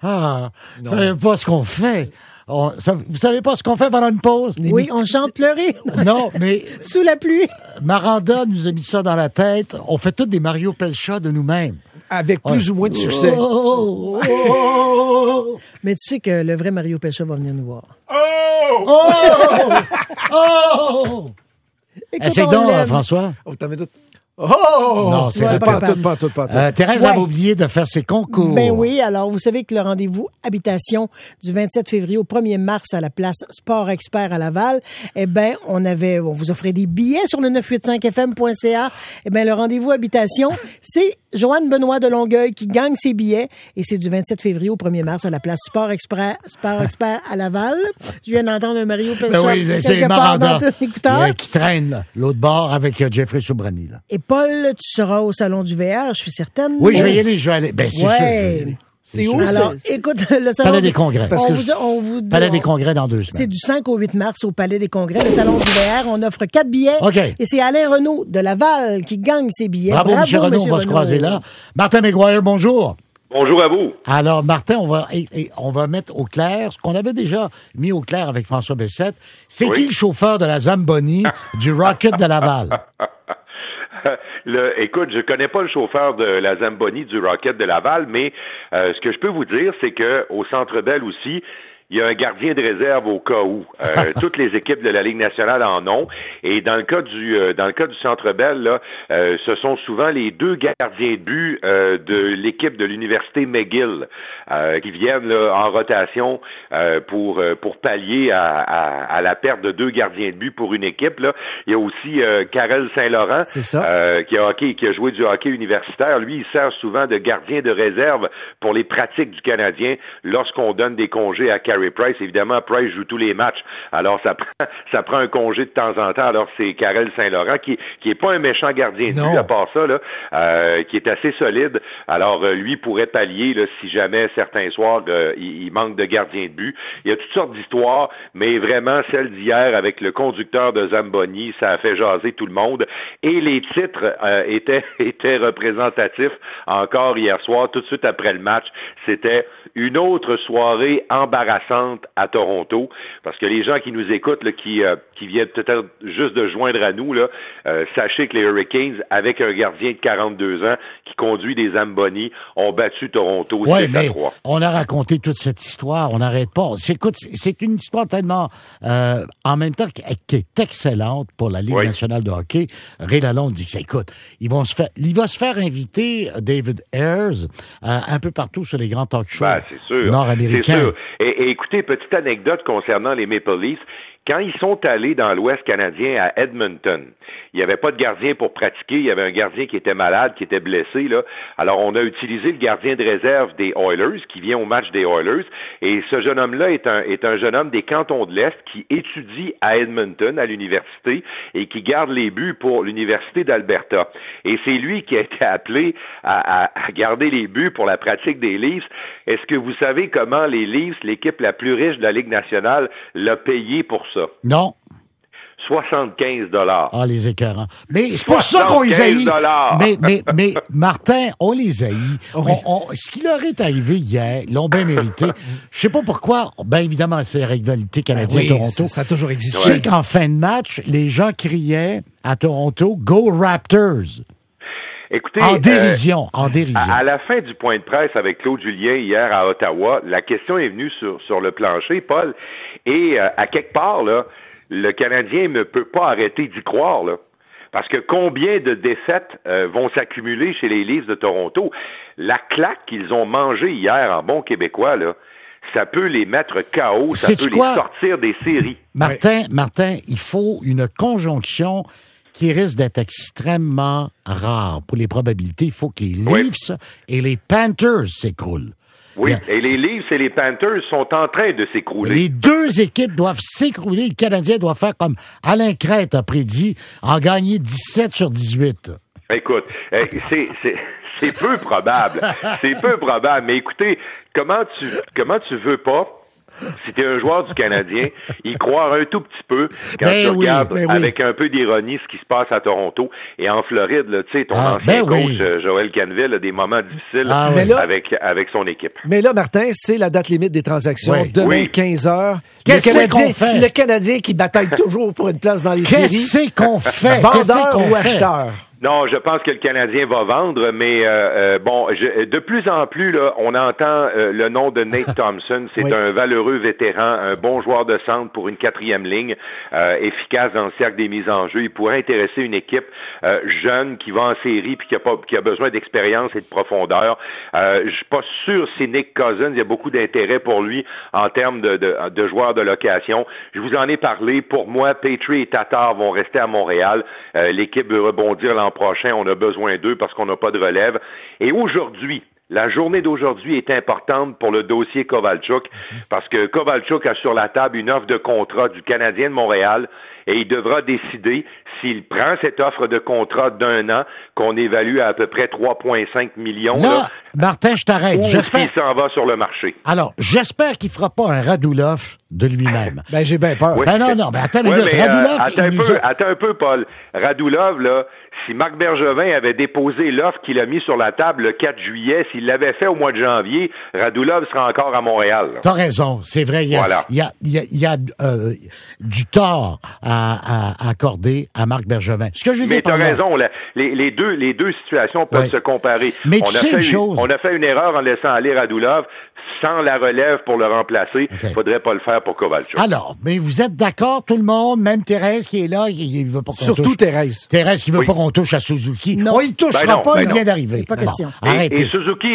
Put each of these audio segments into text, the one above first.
Vous savez pas ce qu'on fait. Vous savez pas ce qu'on fait pendant une pause? Oui, on chante le rythme. Non, mais... Sous la pluie. Maranda nous a mis ça dans la ttête. On fait tous des Mario Pelcha de nous-mêmes. Avec plus ou moins de succès. Mais tu sais que le vrai Mario Pelcha va venir nous voir. Essaye donc, François. T'en mets tout. Non, c'est pas tout. Thérèse avait oublié de faire ses concours. Ben oui, alors vous savez que le rendez-vous habitation du 27 février au 1er mars à la place Sport Expert à Laval, on vous offrait des billets sur le 985fm.ca. Le rendez-vous habitation, c'est Joanne Benoît de Longueuil qui gagne ses billets et c'est du 27 février au 1er mars à la place Sport Expert à Laval. Je viens d'entendre un Mario Pelcha c'est Maranda qui traîne l'autre bord avec Jeffrey Soubrani. Là. Et Paul, tu seras au Salon du VR, je suis certaine. Oui, je vais y aller. Ben, c'est sûr. Je vais y aller. C'est où? Alors, écoute, le Salon Palais des Congrès. Palais des Congrès dans 2 semaines. C'est du 5 au 8 mars au Palais des Congrès, le Salon du VR. On offre 4 billets. OK. Et c'est Alain Renaud de Laval qui gagne ses billets. Bravo, M. Renaud, on va se croiser là. Martin McGuire, bonjour. Bonjour à vous. Alors, Martin, on va mettre au clair ce qu'on avait déjà mis au clair avec François Bessette. C'est qui le chauffeur de la Zamboni du Rocket de Laval? Écoute, je connais pas le chauffeur de la Zamboni du Rocket de Laval, mais ce que je peux vous dire, c'est que au Centre Bell aussi, il y a un gardien de réserve au cas où. Toutes les équipes de la Ligue nationale en ont. Et dans le cas du Centre Bell, là, ce sont souvent les 2 gardiens de but de l'équipe de l'université McGill qui viennent là, en rotation pour pallier à la perte de 2 gardiens de but pour une équipe. Là. Il y a aussi Karel Saint-Laurent qui a joué du hockey universitaire. Lui, il sert souvent de gardien de réserve pour les pratiques du Canadien lorsqu'on donne des congés à Carey Price. Évidemment, Price joue tous les matchs. Alors, ça prend un congé de temps en temps. Alors, c'est Karel Saint-Laurent qui est pas un méchant gardien de but à part ça, là, qui est assez solide. Alors, lui pourrait pallier, là, si jamais certains soirs, il manque de gardien de but. Il y a toutes sortes d'histoires, mais vraiment, celle d'hier avec le conducteur de Zamboni, ça a fait jaser tout le monde. Et les titres étaient représentatifs encore hier soir, tout de suite après le match. C'était une autre soirée embarrassante à Toronto, parce que les gens qui nous écoutent, là, qui viennent peut-être juste de joindre à nous, là, sachez que les Hurricanes, avec un gardien de 42 ans qui conduit des Zamboni, ont battu Toronto 7-3. On a raconté toute cette histoire, on n'arrête pas. C'est une histoire tellement, en même temps, qui est excellente pour la Ligue nationale de hockey. Ray Lalonde dit que, écoute, il va se faire inviter David Ayers un peu partout sur les grands talk shows nord-américains. C'est sûr. Et écoutez, petite anecdote concernant les Maple Leafs. Quand ils sont allés dans l'Ouest canadien à Edmonton, il n'y avait pas de gardien pour pratiquer, il y avait un gardien qui était malade, qui était blessé, là. Alors, on a utilisé le gardien de réserve des Oilers, qui vient au match des Oilers, et ce jeune homme-là est un jeune homme des cantons de l'Est qui étudie à Edmonton, à l'université, et qui garde les buts pour l'Université d'Alberta. Et c'est lui qui a été appelé à garder les buts pour la pratique des Leafs. Est-ce que vous savez comment les Leafs, l'équipe la plus riche de la Ligue nationale, l'a payé pour ça? Non. 75 $. Ah, les écœurants. Mais c'est pour ça qu'on les haït. Mais Martin, on les haït. Ce qui leur est arrivé hier, l'ont bien mérité. Je sais pas pourquoi. Ben évidemment, c'est la rivalité Canadien-Toronto. Ça a toujours existé. Tu sais qu'en fin de match, les gens criaient à Toronto, « Go Raptors ». Écoutez, en dérision. À la fin du point de presse avec Claude Julien hier à Ottawa, la question est venue sur le plancher, Paul, et à quelque part, là, le Canadien ne peut pas arrêter d'y croire, là. Parce que combien de défaites vont s'accumuler chez les Leafs de Toronto? La claque qu'ils ont mangée hier en bon québécois, là, ça peut les mettre KO, ça peut les sortir des séries. Martin, il faut une conjonction qui risque d'être extrêmement rare pour les probabilités. Il faut que les Leafs et les Panthers s'écroulent. Oui, et les Leafs et les Panthers sont en train de s'écrouler. Les 2 équipes doivent s'écrouler. Le Canadien doit faire comme Alain Crête a prédit, en gagner 17 sur 18. Écoute, c'est peu probable. C'est peu probable. Mais écoutez, comment tu veux pas si t'es un joueur du Canadien, y croire un tout petit peu quand tu regardes avec un peu d'ironie ce qui se passe à Toronto et en Floride, là, tu sais, ton ancien coach, Joël Canville, a des moments difficiles avec son équipe. Mais là, Martin, c'est la date limite des transactions. Demain, 15h. Qu'est-ce qu'on fait? Le Canadien qui bataille toujours pour une place dans les séries. Qu'est-ce qu'on fait? Vendeur ou acheteur? Non, je pense que le Canadien va vendre, mais de plus en plus, là, on entend le nom de Nate Thompson. C'est un valeureux vétéran, un bon joueur de centre pour une 4e ligne, efficace dans le cercle des mises en jeu. Il pourrait intéresser une équipe jeune qui va en série puis qui a besoin d'expérience et de profondeur. Je suis pas sûr si Nick Cousins, il y a beaucoup d'intérêt pour lui en termes de joueurs de location. Je vous en ai parlé. Pour moi, Petrie et Tatar vont rester à Montréal. L'équipe veut rebondir l'an prochain, on a besoin d'eux parce qu'on n'a pas de relève. Et aujourd'hui, la journée d'aujourd'hui est importante pour le dossier Kovalchuk parce que Kovalchuk a sur la table une offre de contrat du Canadien de Montréal et il devra décider s'il prend cette offre de contrat d'1 an qu'on évalue à peu près 3,5 millions. Là, Martin, je t'arrête. Ou s'il s'en va sur le marché. Alors, j'espère qu'il fera pas un Radulov de lui-même. Ben, j'ai bien peur. Oui. Ben non, mais attends une minute. Radulov, attends un peu, Paul. Radulov, là, si Marc Bergevin avait déposé l'offre qu'il a mis sur la table le 4 juillet, s'il l'avait fait au mois de janvier, Radulov serait encore à Montréal. T'as raison, c'est vrai. Il y a du tort à accorder à Marc Bergevin. Ce que je disais. Mais t'as raison. Les deux situations peuvent se comparer. Mais on a fait une erreur en laissant aller Radulov. Sans la relève pour le remplacer, faudrait pas le faire pour Kovalchuk. Alors, mais vous êtes d'accord, tout le monde, même Thérèse qui est là, il veut pas qu'on touche. Surtout Thérèse. Thérèse qui veut pas qu'on touche à Suzuki. Non. Il touchera pas, il vient d'arriver. Pas question. Et Suzuki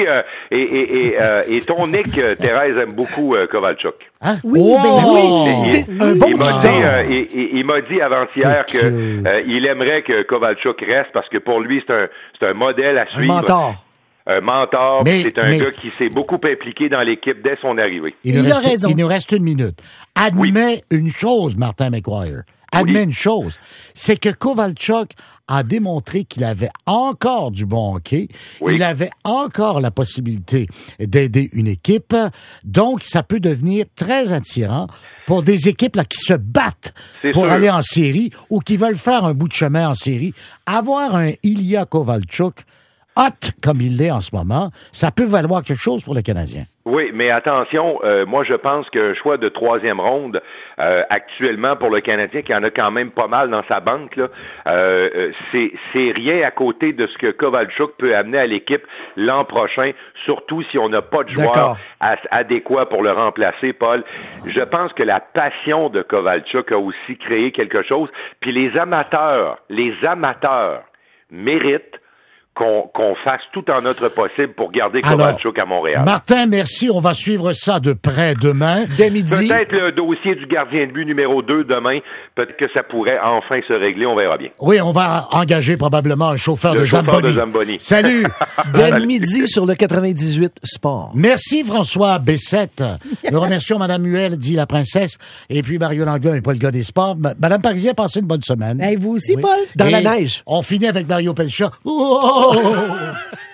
et ton Nick, Thérèse aime beaucoup Kovalchuk. Hein? Oui, c'est un bon il m'a dit avant-hier il aimerait que Kovalchuk reste parce que pour lui, c'est un modèle à suivre. Un mentor, c'est un gars qui s'est beaucoup impliqué dans l'équipe dès son arrivée. Il nous reste 1 minute. Admets une chose, Martin McGuire. Admets une chose. C'est que Kovalchuk a démontré qu'il avait encore du bon hockey. Il avait encore la possibilité d'aider une équipe. Donc, ça peut devenir très attirant pour des équipes là qui se battent pour aller en série ou qui veulent faire un bout de chemin en série. Avoir un Ilya Kovalchuk hot comme il l'est en ce moment, ça peut valoir quelque chose pour le Canadien. Oui, mais attention, moi je pense qu'un choix de 3e ronde actuellement pour le Canadien, qui en a quand même pas mal dans sa banque, là, c'est rien à côté de ce que Kovalchuk peut amener à l'équipe l'an prochain, surtout si on n'a pas de joueur adéquat pour le remplacer, Paul. Je pense que la passion de Kovalchuk a aussi créé quelque chose, puis les amateurs méritent qu'on fasse tout en notre possible pour garder Kovalchuk à Montréal. Martin, merci. On va suivre ça de près demain. Dès midi. Peut-être le dossier du gardien de but numéro 2 demain. Peut-être que ça pourrait enfin se régler. On verra bien. Oui, on va engager probablement un chauffeur de Zamboni. Salut. Dès midi sur le 98 Sport. Merci François Bessette. Nous remercions Mme Huel, dit la princesse, et puis Mario Langlois et pas le gars des sports. Madame Parisien, passez une bonne semaine. Et vous aussi, Paul? Dans la neige. On finit avec Mario Pelcha. Oh!